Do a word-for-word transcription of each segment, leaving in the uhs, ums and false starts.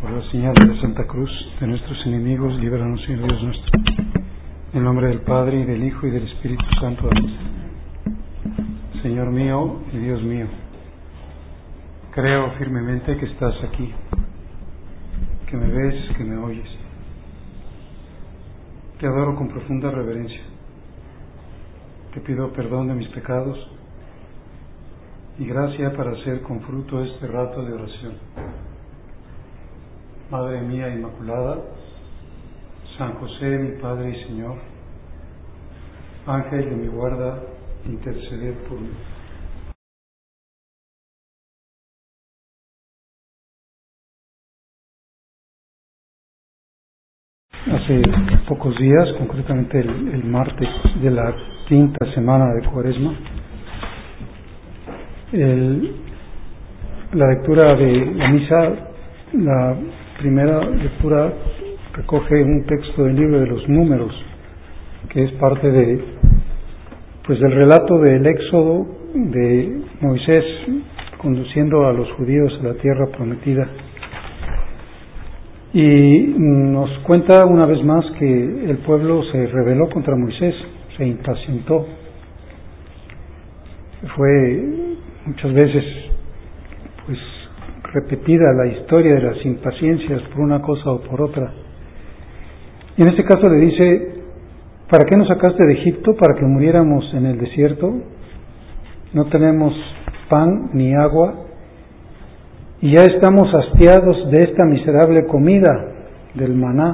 Por la señal de la Santa Cruz de nuestros enemigos, líbranos, Señor Dios nuestro. En el nombre del Padre, y del Hijo, y del Espíritu Santo. Amén. Señor mío y Dios mío, creo firmemente que estás aquí, que me ves, que me oyes. Te adoro con profunda reverencia. Te pido perdón de mis pecados y gracia para hacer con fruto este rato de oración. Madre mía Inmaculada, San José, mi Padre y Señor, Ángel de mi guarda, interceded por mí. Hace pocos días, concretamente el, el martes de la quinta semana de Cuaresma, el, la lectura de la misa, la primera lectura recoge un texto del libro de los Números, que es parte de, pues, del relato del éxodo de Moisés conduciendo a los judíos a la tierra prometida. Y nos cuenta una vez más que el pueblo se rebeló contra Moisés, se impacientó. Fue muchas veces pues repetida la historia de las impaciencias por una cosa o por otra. Y en este caso le dice: ¿para qué nos sacaste de Egipto? ¿Para que muriéramos en el desierto? No tenemos pan ni agua, y ya estamos hastiados de esta miserable comida, del maná.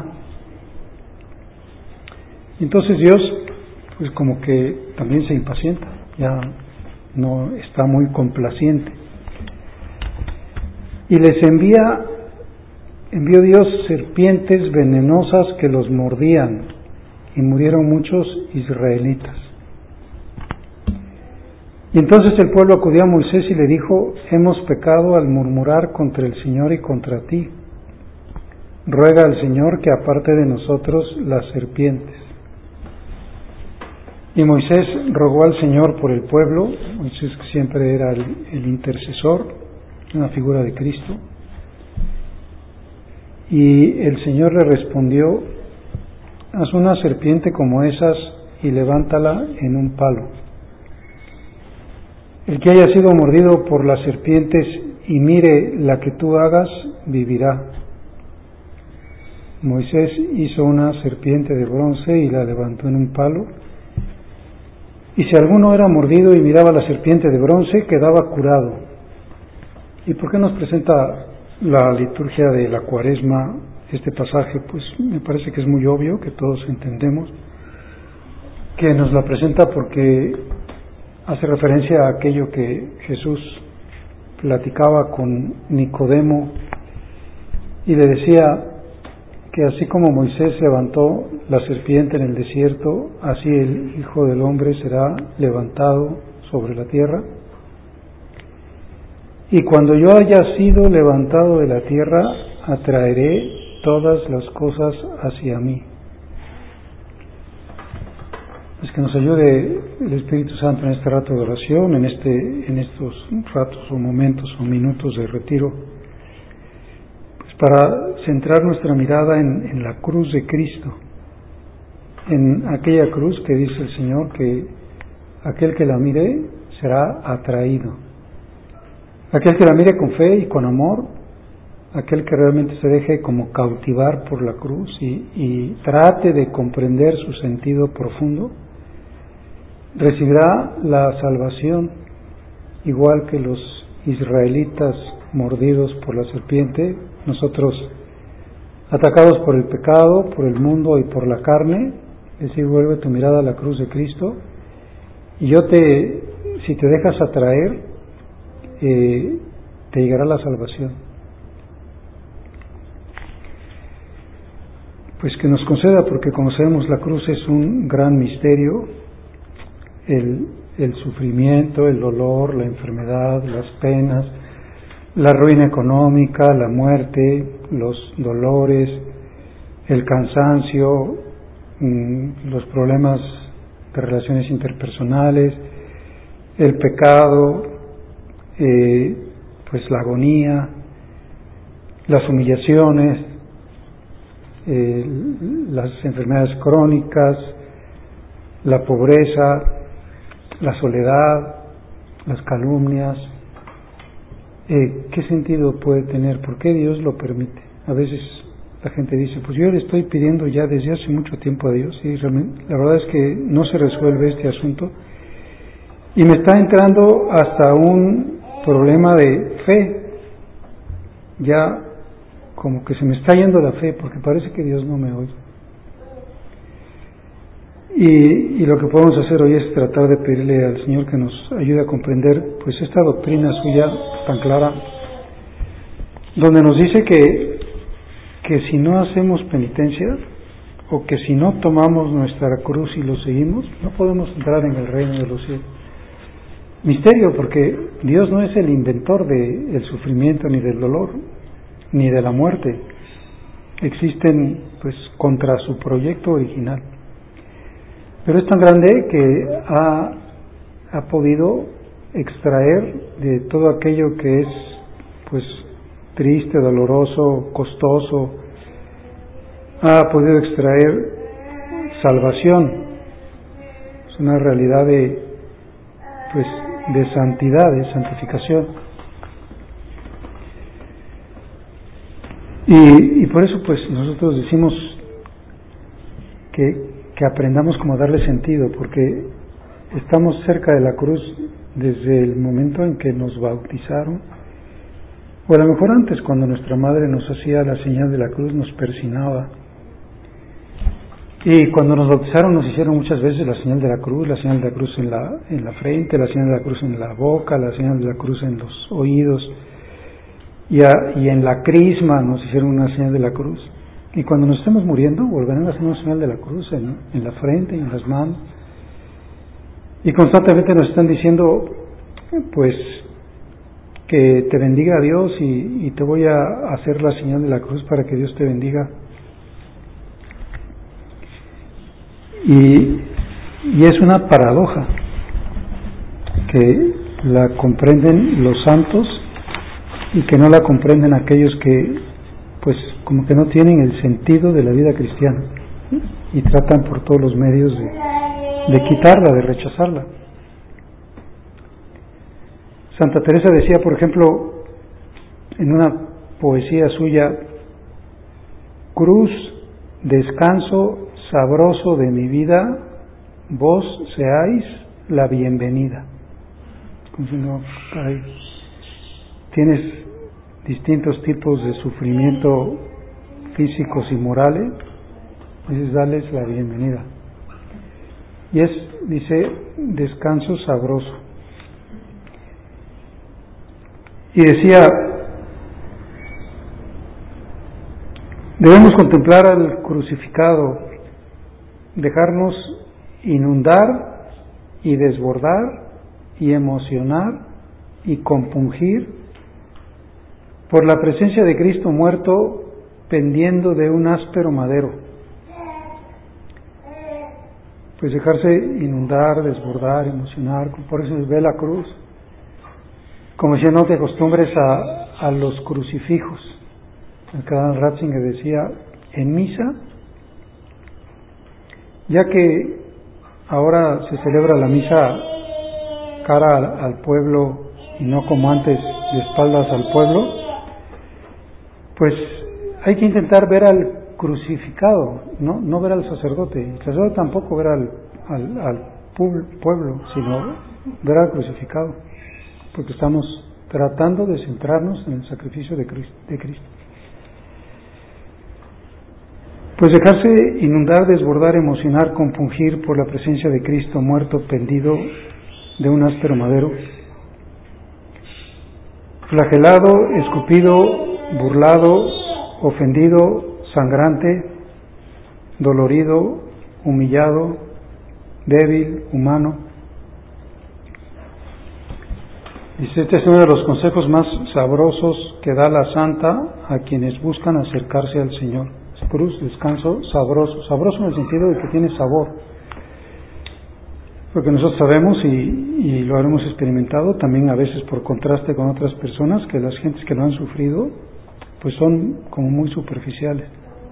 Entonces Dios, pues como que también se impacienta, ya no está muy complaciente. Y les envía, envió Dios serpientes venenosas que los mordían, y murieron muchos israelitas. Y entonces el pueblo acudió a Moisés y le dijo: hemos pecado al murmurar contra el Señor y contra ti. Ruega al Señor que aparte de nosotros las serpientes. Y Moisés rogó al Señor por el pueblo. Moisés, que siempre era el, el intercesor, una figura de Cristo. Y el Señor le respondió: haz una serpiente como esas y levántala en un palo. El que haya sido mordido por las serpientes y mire la que tú hagas, vivirá. Moisés hizo una serpiente de bronce y la levantó en un palo. Y si alguno era mordido y miraba la serpiente de bronce, quedaba curado. ¿Y por qué nos presenta la liturgia de la Cuaresma este pasaje? Pues me parece que es muy obvio, que todos entendemos, que nos la presenta porque hace referencia a aquello que Jesús platicaba con Nicodemo y le decía que así como Moisés levantó la serpiente en el desierto, así el Hijo del Hombre será levantado sobre la tierra. Y cuando yo haya sido levantado de la tierra, atraeré todas las cosas hacia mí. Es que nos ayude el Espíritu Santo en este rato de oración, en este, en estos ratos o momentos o minutos de retiro, pues para centrar nuestra mirada en, en la cruz de Cristo, en aquella cruz que dice el Señor que aquel que la mire será atraído, aquel que la mire con fe y con amor, aquel que realmente se deje como cautivar por la cruz y, y trate de comprender su sentido profundo, recibirá la salvación, igual que los israelitas mordidos por la serpiente. Nosotros, atacados por el pecado, por el mundo y por la carne, es decir, vuelve tu mirada a la cruz de Cristo, y yo te, si te dejas atraer, eh, te llegará la salvación. Pues que nos conceda, porque como sabemos la cruz es un gran misterio. El, el sufrimiento, el dolor, la enfermedad, las penas, la ruina económica, la muerte, los dolores, el cansancio, mmm, los problemas de relaciones interpersonales, el pecado, eh, pues la agonía, las humillaciones, eh, las enfermedades crónicas, la pobreza, la soledad, las calumnias. Eh, ¿Qué sentido puede tener? ¿Por qué Dios lo permite? A veces la gente dice, pues yo le estoy pidiendo ya desde hace mucho tiempo a Dios, y realmente, la verdad es que no se resuelve este asunto, y me está entrando hasta un problema de fe, ya como que se me está yendo la fe, porque parece que Dios no me oye. Y, y lo que podemos hacer hoy es tratar de pedirle al Señor que nos ayude a comprender pues esta doctrina suya tan clara, donde nos dice que, que si no hacemos penitencia, o que si no tomamos nuestra cruz y lo seguimos, no podemos entrar en el reino de los cielos. Misterio, porque Dios no es el inventor del sufrimiento, ni del dolor, ni de la muerte. Existen pues contra su proyecto original. Pero es tan grande que ha, ha podido extraer de todo aquello que es pues triste, doloroso, costoso, ha podido extraer salvación. Es una realidad de pues de santidad, de santificación. Y, y por eso pues nosotros decimos que que aprendamos como a darle sentido, porque estamos cerca de la cruz desde el momento en que nos bautizaron, o a lo mejor antes, cuando nuestra madre nos hacía la señal de la cruz, nos persinaba, y cuando nos bautizaron nos hicieron muchas veces la señal de la cruz, la señal de la cruz en la, en la frente, la señal de la cruz en la boca, la señal de la cruz en los oídos, y, a, y en la crisma nos hicieron una señal de la cruz. Y cuando nos estemos muriendo, volverán a hacer una señal de la cruz en, en la frente y en las manos. Y constantemente nos están diciendo, pues, que te bendiga Dios y, y te voy a hacer la señal de la cruz para que Dios te bendiga. Y, y es una paradoja que la comprenden los santos y que no la comprenden aquellos que pues como que no tienen el sentido de la vida cristiana y tratan por todos los medios de, de quitarla, de rechazarla. Santa Teresa decía, por ejemplo, en una poesía suya, cruz, descanso sabroso de mi vida, vos seáis la bienvenida. Como si no, caray, tienes distintos tipos de sufrimiento físicos y morales, pues darles la bienvenida. Y es, dice, descanso sabroso. Y decía, debemos contemplar al crucificado, dejarnos inundar y desbordar y emocionar y compungir por la presencia de Cristo muerto pendiendo de un áspero madero. Pues dejarse inundar, desbordar, emocionar, por eso ve la cruz. Como decía, no te acostumbres a, a los crucifijos. El cardenal Ratzinger decía, en misa, ya que ahora se celebra la misa cara al, al pueblo y no como antes de espaldas al pueblo, pues hay que intentar ver al crucificado, no, no ver al sacerdote. El sacerdote tampoco ver al, al, al pueblo, sino ver al crucificado, porque estamos tratando de centrarnos en el sacrificio de Cristo. De Cristo. Pues dejarse inundar, desbordar, emocionar, compungir por la presencia de Cristo muerto, pendido de un áspero madero, flagelado, escupido, burlado, ofendido, sangrante, dolorido, humillado, débil, humano. Dice, este es uno de los consejos más sabrosos que da la Santa a quienes buscan acercarse al Señor. Cruz, descanso, sabroso. Sabroso en el sentido de que tiene sabor. Porque nosotros sabemos y, y lo habremos experimentado también a veces por contraste con otras personas, que las gentes que lo han sufrido pues son como muy superficiales.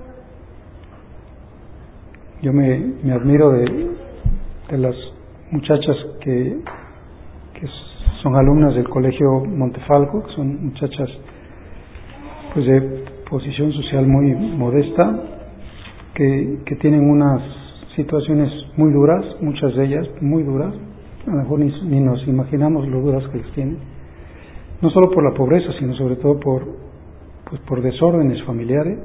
Yo me, me admiro de, de las muchachas que, que son alumnas del Colegio Montefalco, que son muchachas pues de posición social muy modesta, que, que tienen unas situaciones muy duras, muchas de ellas muy duras, a lo mejor ni, ni nos imaginamos lo duras que les tienen, no solo por la pobreza, sino sobre todo por, pues por desórdenes familiares,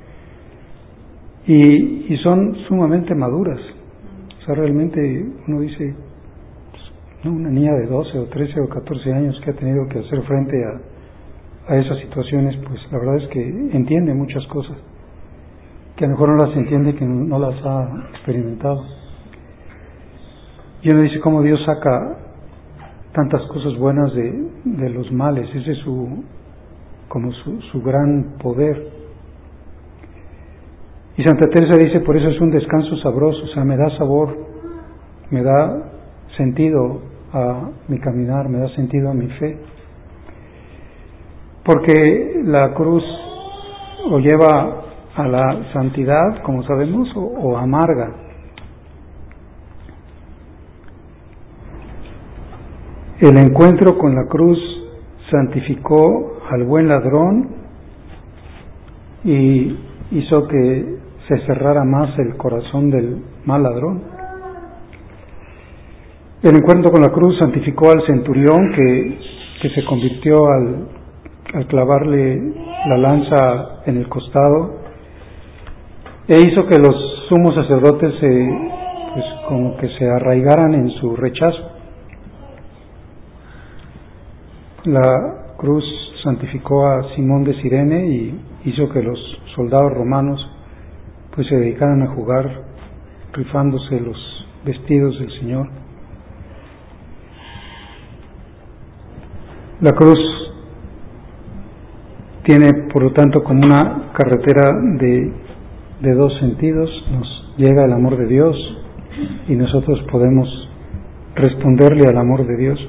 y, y son sumamente maduras. O sea, realmente uno dice, pues, ¿no? Una niña de doce o trece o catorce años que ha tenido que hacer frente a, a esas situaciones, pues la verdad es que entiende muchas cosas, que a lo mejor no las entiende, que no, no las ha experimentado. Y uno dice cómo Dios saca tantas cosas buenas de, de los males. Ese es su, como su, su gran poder. Y Santa Teresa dice, por eso es un descanso sabroso, o sea, me da sabor, me da sentido a mi caminar, me da sentido a mi fe. Porque la cruz o lleva a la santidad, como sabemos, o, o amarga. El encuentro con la cruz santificó al buen ladrón y hizo que se cerrara más el corazón del mal ladrón. El encuentro con la cruz santificó al centurión que, que se convirtió al, al clavarle la lanza en el costado, e hizo que los sumos sacerdotes se, pues como que se arraigaran en su rechazo. La cruz santificó a Simón de Cirene y hizo que los soldados romanos pues se dedicaran a jugar rifándose los vestidos del Señor. La cruz tiene por lo tanto como una carretera de, de dos sentidos. Nos llega el amor de Dios y nosotros podemos responderle al amor de Dios.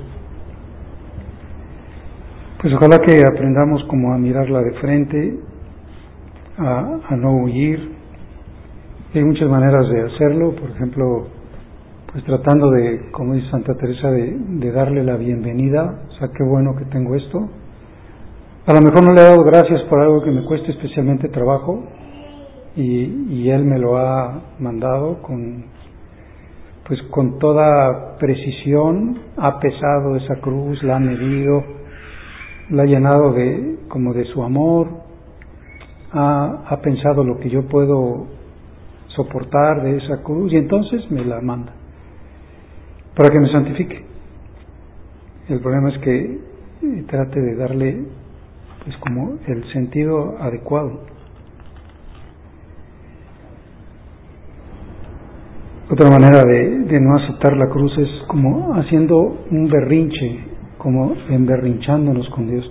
Pues ojalá que aprendamos como a mirarla de frente, a, a no huir. Hay muchas maneras de hacerlo, por ejemplo, pues tratando de, como dice Santa Teresa, de, de darle la bienvenida, o sea, qué bueno que tengo esto. A lo mejor no le he dado gracias por algo que me cueste especialmente trabajo, y, y él me lo ha mandado con, pues con toda precisión, ha pesado esa cruz, la ha medido, la ha llenado de, como de su amor, ha, ha pensado lo que yo puedo soportar de esa cruz y entonces me la manda para que me santifique. El problema es que trate de darle pues como el sentido adecuado. Otra manera de, de no aceptar la cruz es como haciendo un berrinche, como emberrinchándonos con Dios,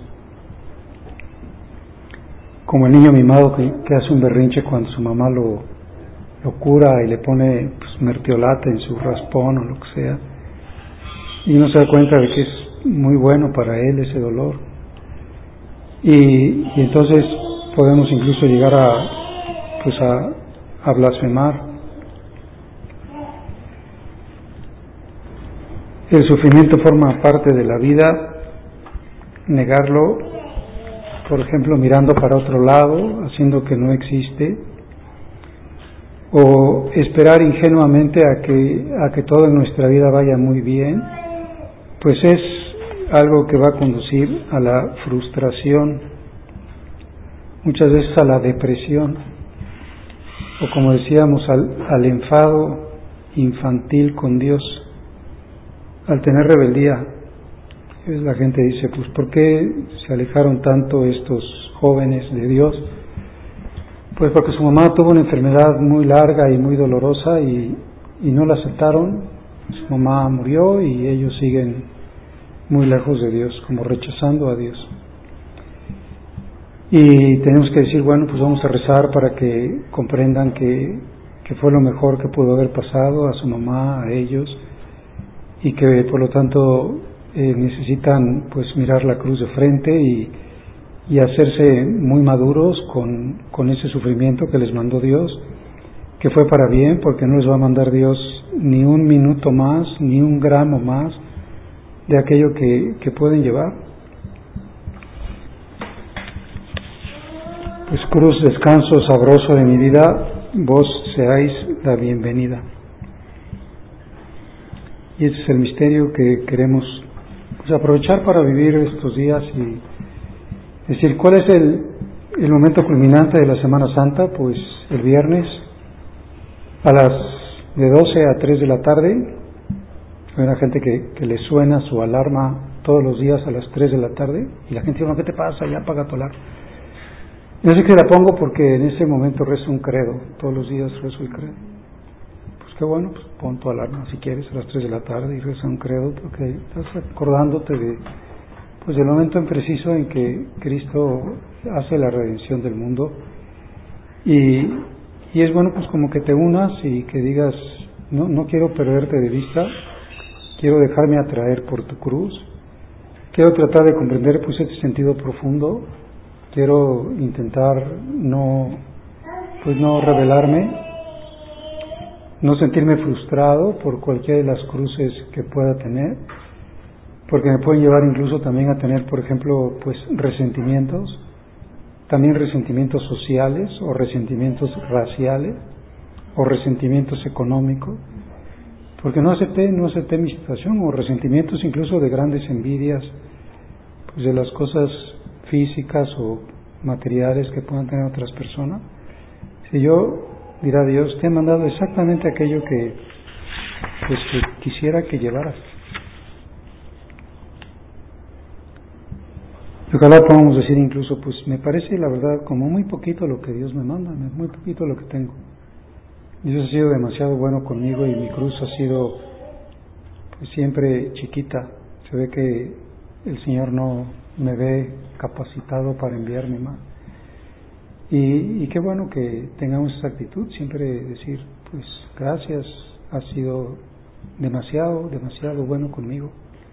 como el niño mimado que, que hace un berrinche cuando su mamá lo, lo cura y le pone pues, mertiolate en su raspón o lo que sea, y no se da cuenta de que es muy bueno para él ese dolor, y, y entonces podemos incluso llegar a pues a, a blasfemar. El sufrimiento forma parte de la vida. Negarlo, por ejemplo, mirando para otro lado, haciendo que no existe, o esperar ingenuamente a que, a que todo en nuestra vida vaya muy bien, pues es algo que va a conducir a la frustración, muchas veces a la depresión, o como decíamos, al, al enfado infantil con Dios, al tener rebeldía. La gente dice, pues ¿por qué se alejaron tanto estos jóvenes de Dios? Pues porque su mamá tuvo una enfermedad muy larga y muy dolorosa y, y no la aceptaron. Su mamá murió y ellos siguen muy lejos de Dios, como rechazando a Dios. Y tenemos que decir, bueno, pues vamos a rezar para que comprendan que, que fue lo mejor que pudo haber pasado a su mamá, a ellos, y que por lo tanto eh, necesitan pues mirar la cruz de frente y, y hacerse muy maduros con, con ese sufrimiento que les mandó Dios, que fue para bien, porque no les va a mandar Dios ni un minuto más, ni un gramo más de aquello que, que pueden llevar. Pues cruz, descanso sabroso de mi vida, vos seáis la bienvenida. Y ese es el misterio que queremos pues, aprovechar para vivir estos días y decir, ¿cuál es el, el momento culminante de la Semana Santa? Pues el viernes a las de doce a tres de la tarde. Hay una gente que, que le suena su alarma todos los días a las tres de la tarde y la gente dice, no, ¿qué te pasa? Ya apaga tu alarma. Yo sé que la pongo porque en ese momento rezo un credo, todos los días rezo el credo. Pues qué bueno, pues pon tu alarma si quieres a las tres de la tarde y reza un credo, porque estás acordándote de, pues del momento en preciso en que Cristo hace la redención del mundo. Y, y es bueno pues como que te unas y que digas, no, no quiero perderte de vista, quiero dejarme atraer por tu cruz, quiero tratar de comprender pues este sentido profundo. Quiero intentar no, pues no rebelarme, no sentirme frustrado por cualquiera de las cruces que pueda tener, porque me pueden llevar incluso también a tener, por ejemplo, pues resentimientos, también resentimientos sociales o resentimientos raciales o resentimientos económicos, porque no acepté, no acepté mi situación, o resentimientos incluso de grandes envidias, pues de las cosas físicas o materiales que puedan tener otras personas. Si yo, dirá Dios, te he mandado exactamente aquello que, pues, que quisiera que llevaras. Y ojalá podamos decir incluso, pues me parece la verdad como muy poquito lo que Dios me manda, muy poquito lo que tengo. Dios ha sido demasiado bueno conmigo y mi cruz ha sido pues siempre chiquita. Se ve que el Señor no me ve capacitado para enviarme más. Y, y qué bueno que tengamos esa actitud, siempre decir, pues gracias, has sido demasiado, demasiado bueno conmigo.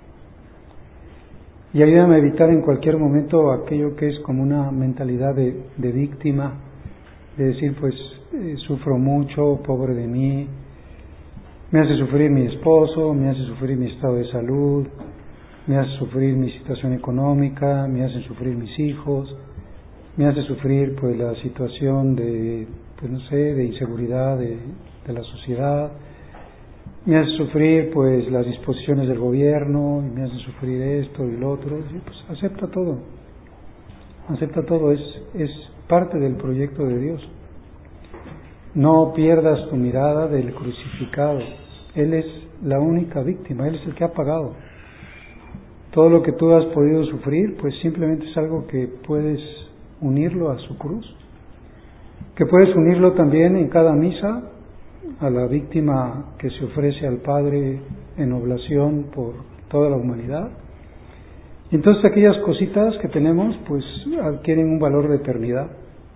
Y ayúdame a evitar en cualquier momento aquello que es como una mentalidad de, de víctima, de decir, pues eh, sufro mucho, pobre de mí, me hace sufrir mi esposo, me hace sufrir mi estado de salud, me hace sufrir mi situación económica, me hace sufrir mis hijos, me hace sufrir pues la situación de, pues no sé, de inseguridad de, de la sociedad, me hace sufrir pues las disposiciones del gobierno, y me hace sufrir esto y lo otro. Y pues acepta todo, acepta todo, es, es parte del proyecto de Dios. No pierdas tu mirada del crucificado, Él es la única víctima, Él es el que ha pagado. Todo lo que tú has podido sufrir, pues simplemente es algo que puedes unirlo a su cruz, que puedes unirlo también en cada misa a la víctima que se ofrece al Padre en oblación por toda la humanidad. Y entonces aquellas cositas que tenemos, pues adquieren un valor de eternidad.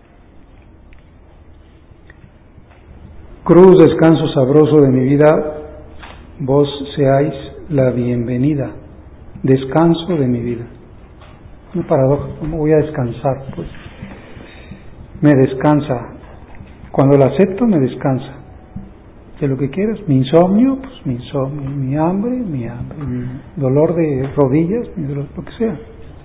Cruz, descanso sabroso de mi vida, vos seáis la bienvenida. Descanso de mi vida. Una paradoja, ¿cómo voy a descansar? Pues me descansa. Cuando la acepto, me descansa. De lo que quieras, mi insomnio, pues mi insomnio, mi hambre, mi hambre, mi dolor de rodillas, mi dolor, lo que sea.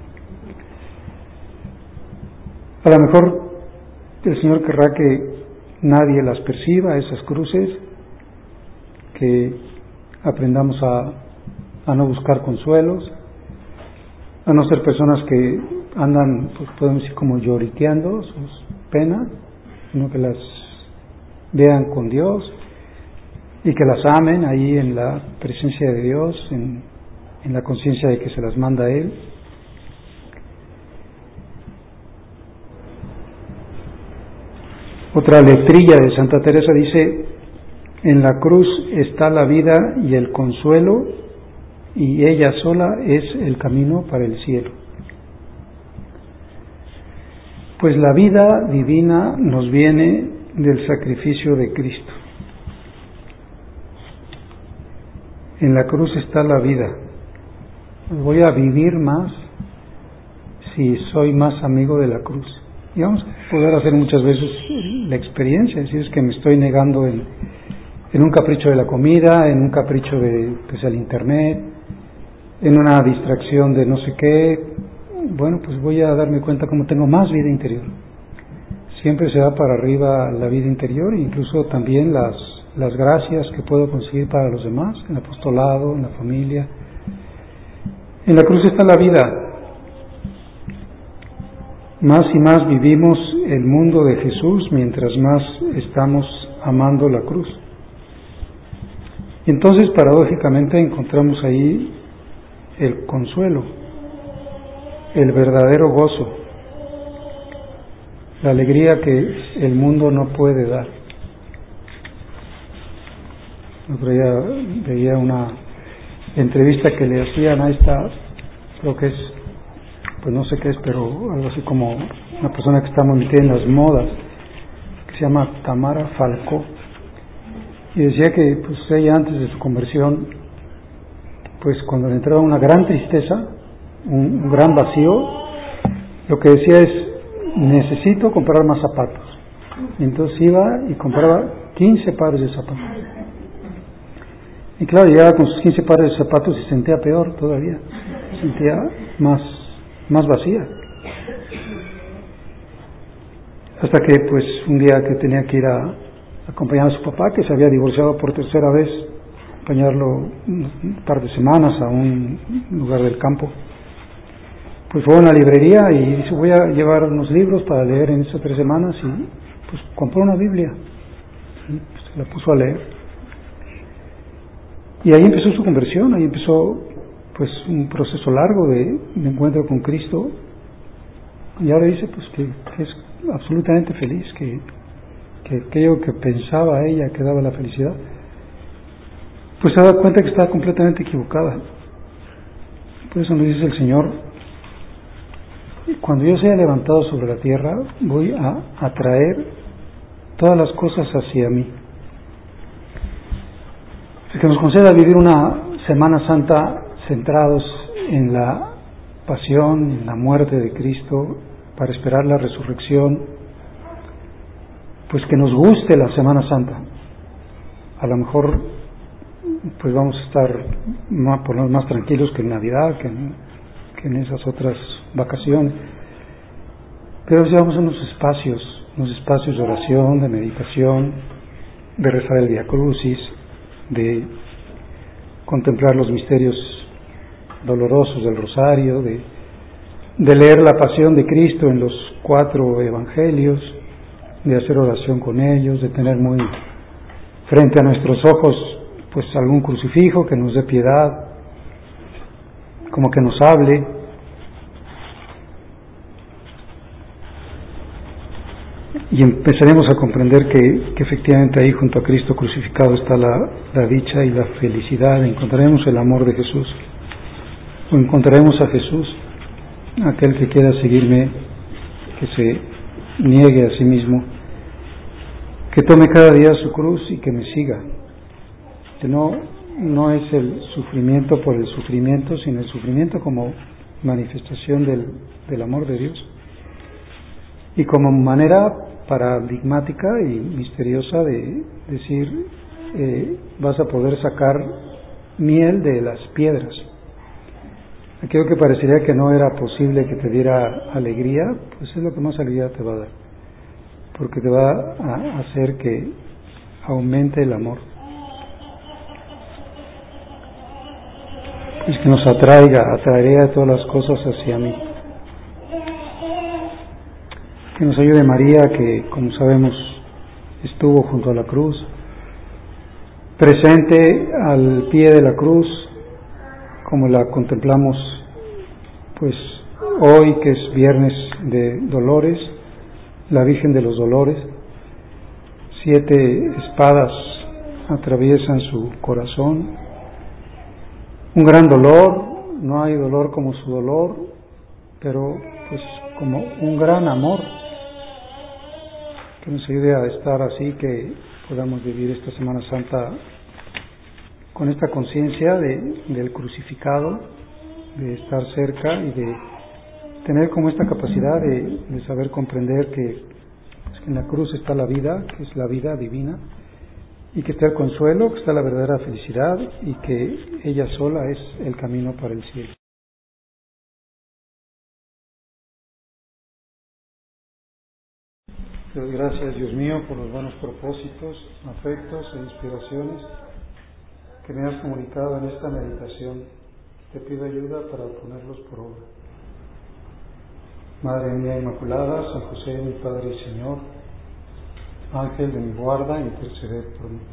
A lo mejor el Señor querrá que nadie las perciba, esas cruces, que aprendamos a a no buscar consuelos, a no ser personas que andan, pues podemos decir, como lloriqueando sus penas, sino que las vean con Dios y que las amen ahí en la presencia de Dios, en, en la conciencia de que se las manda a Él. Otra letrilla de Santa Teresa dice: en la cruz está la vida y el consuelo, y ella sola es el camino para el cielo. Pues la vida divina nos viene del sacrificio de Cristo. En la cruz está la vida. Voy a vivir más si soy más amigo de la cruz. Y vamos a poder hacer muchas veces la experiencia, si es que me estoy negando en, en un capricho de la comida, en un capricho de pues, el internet, en una distracción de no sé qué. Bueno, pues voy a darme cuenta cómo tengo más vida interior. Siempre se va para arriba la vida interior, incluso también las, las gracias que puedo conseguir para los demás, en el apostolado, en la familia. En la cruz está la vida. Más y más vivimos el mundo de Jesús mientras más estamos amando la cruz. Y entonces, paradójicamente, encontramos ahí el consuelo, el verdadero gozo, la alegría que el mundo no puede dar. Veía, veía una entrevista que le hacían a esta, creo que es, pues no sé qué es, pero algo así como una persona que está muy metida en las modas, que se llama Tamara Falcó, y decía que pues ella antes de su conversión, pues cuando le entraba una gran tristeza, un, un gran vacío, lo que decía es: necesito comprar más zapatos. Y entonces iba y compraba quince pares de zapatos. Y claro, llegaba con sus quince pares de zapatos y se sentía peor todavía, se sentía más, más vacía. Hasta que pues un día que tenía que ir a acompañar a su papá, que se había divorciado por tercera vez, acompañarlo un par de semanas a un lugar del campo, pues fue a una librería y dice: voy a llevar unos libros para leer en estas tres semanas, y pues compró una Biblia y pues, se la puso a leer, y ahí empezó su conversión. Ahí empezó pues un proceso largo de, de encuentro con Cristo, y ahora dice pues que, que es absolutamente feliz, que, que aquello que pensaba ella que daba la felicidad, pues se da cuenta que está completamente equivocada. Por eso nos dice el Señor: cuando yo sea levantado sobre la tierra, voy a atraer todas las cosas hacia mí. Que nos conceda vivir una Semana Santa centrados en la pasión, en la muerte de Cristo, para esperar la resurrección. Pues que nos guste la Semana Santa. A lo mejor pues vamos a estar más, por lo menos más tranquilos que en Navidad, que en, que en esas otras vacaciones, pero llevamos unos espacios, unos espacios de oración, de meditación, de rezar el Vía Crucis, de contemplar los misterios dolorosos del Rosario, de, de leer la pasión de Cristo en los cuatro evangelios, de hacer oración con ellos, de tener muy frente a nuestros ojos pues algún crucifijo que nos dé piedad, como que nos hable. Y empezaremos a comprender que, que efectivamente ahí junto a Cristo crucificado está la, la dicha y la felicidad. Encontraremos el amor de Jesús, o encontraremos a Jesús, aquel que quiera seguirme, que se niegue a sí mismo, que tome cada día su cruz y que me siga, que no, no es el sufrimiento por el sufrimiento, sino el sufrimiento como manifestación del, del amor de Dios, y como manera paradigmática y misteriosa de decir: eh, vas a poder sacar miel de las piedras. Aquello que parecería que no era posible que te diera alegría, pues es lo que más alegría te va a dar, porque te va a hacer que aumente el amor, es que nos atraiga, atraeré a todas las cosas hacia mí. Que nos ayude María, que como sabemos estuvo junto a la cruz, presente al pie de la cruz, como la contemplamos pues hoy, que es viernes de Dolores, la Virgen de los Dolores. Siete espadas atraviesan su corazón, un gran dolor, no hay dolor como su dolor, pero pues como un gran amor. Que nos ayude a estar así, que podamos vivir esta Semana Santa con esta conciencia de, del crucificado, de estar cerca y de tener como esta capacidad de, de saber comprender que, pues, que en la cruz está la vida, que es la vida divina, y que está el consuelo, que está la verdadera felicidad, y que ella sola es el camino para el cielo. Te doy gracias, Dios mío, por los buenos propósitos, afectos e inspiraciones que me has comunicado en esta meditación. Te pido ayuda para ponerlos por obra. Madre mía Inmaculada, San José, mi Padre y Señor, Ángel de mi guarda, interceded por mí.